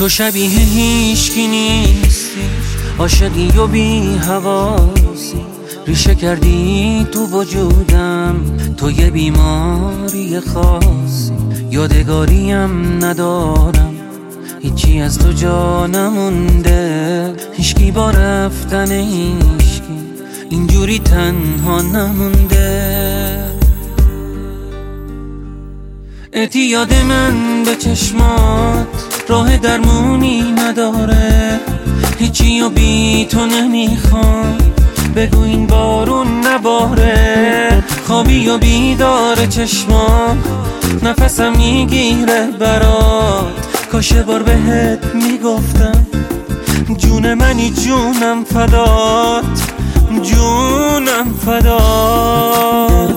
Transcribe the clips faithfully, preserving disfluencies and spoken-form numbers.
تو شبیه هیچکی نیستی، عاشقی و بی حواسی، ریشه کردی تو وجودم، تو یه بیماری خاصی. یادگاریم ندارم، هیچی از تو جا نمونده، هیچکی با رفتن هیچکی اینجوری تنها نمونده. اعتیاد من به چشمات راه درمونی نداره، هیچی و بی تو نمیخوام، بگو این بارون نباره. خوابی و بیدار چشمات نفسم میگیره برات، کاش بار بهت میگفتم جون منی جونم فدات، جونم فدات.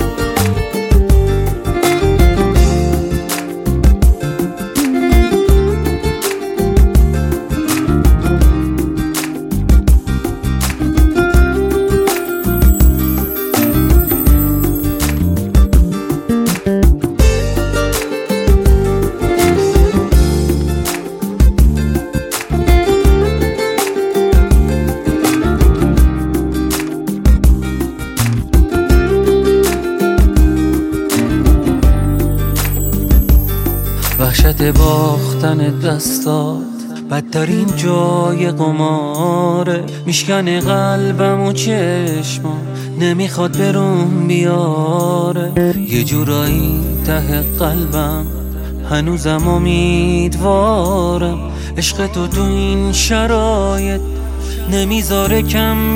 وحشت باختن دستات بدترین جای قماره، میشکنه قلبم و چشمم نمیخواد بروم بیاره. یه جورایی ته قلبم هنوزم امیدوارم، عشق تو تو این شرایط نمیذاره کم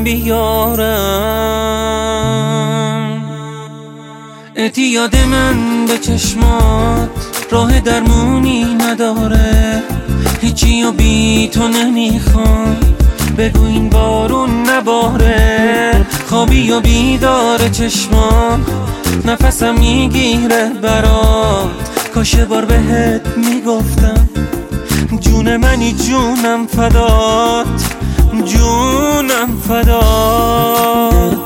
بیارم. اعتیاد من به چشمات راه درمونی نداره، هیچی و بی تو نمیخوام، بگو این بارون نباره. خوابی و بیدار چشمام نفسم میگیره برات، کاش بار بهت میگفتم جون منی جونم فدات، جونم فدات.